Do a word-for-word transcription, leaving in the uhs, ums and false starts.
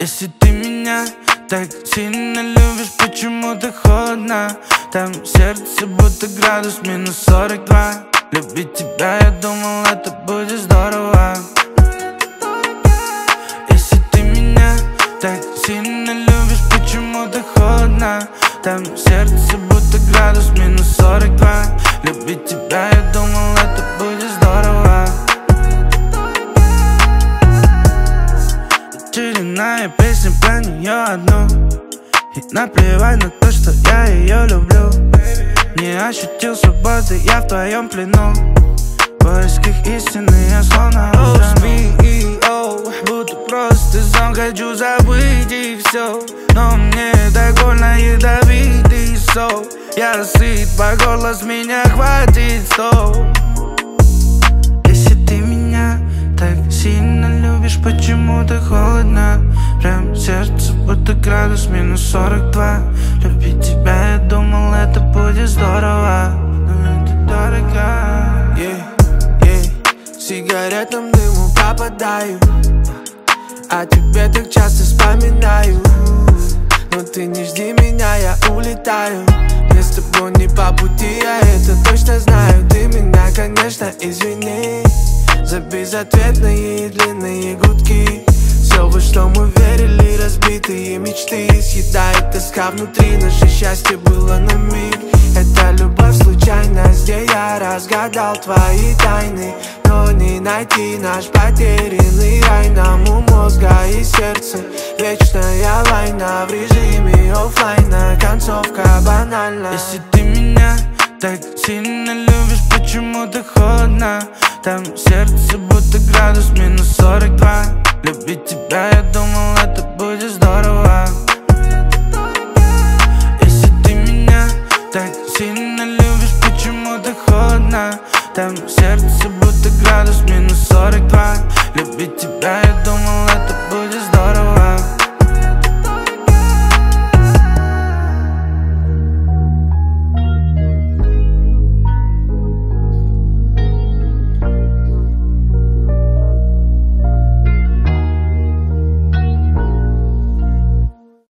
Если ты меня так сильно любишь, почему ты холодна? Там в сердце будто градус минус сорок два. Любить тебя, я думал, это будет здорово. Если ты меня так сильно любишь, почему ты холодна? Там в сердце будто градус минус сорок два. Любить тебя, я думал, это будет здорово. Очередная песня про нее одну, и наплевать на то, что я ее люблю. Не ощутил свободы, я в твоем плену. В поисках истины я словно утону. Будто просто сон, хочу забыть и все. Но мне так больно ядовитый сок. Я сыт по горло, с меня хватит стоп. Если ты меня так сильно любишь, почему ты холодна? Прям сердце будто градус минус сорок два. Любить тебя, я думал, это будет здорово, но это дорого. Yeah, yeah. Сигаретным дыму попадаю, о тебе так часто вспоминаю. Но ты не жди меня, я улетаю. Мне с тобой не по пути, я это точно знаю. Ты меня, конечно, извини за безответные и длинные гудки. Все, во что мы верили, разбитые мечты. Съедает тоска внутри, наше счастье было на миг. Это любовь случайность, где я разгадал твои тайны. Но не найти наш потерянный рай. Нам у мозга и сердца вечная война. В режиме оффлайна концовка банальна. Если ты меня так сильно любишь, почему ты холодна? Там в сердце будто градус минус сорок два. Любить тебя, я думал, это будет здорово. Если ты меня так сильно любишь, почему ты холодна? Там в сердце будто градус минус сорок два. Любить тебя, я думал, это будет здорово.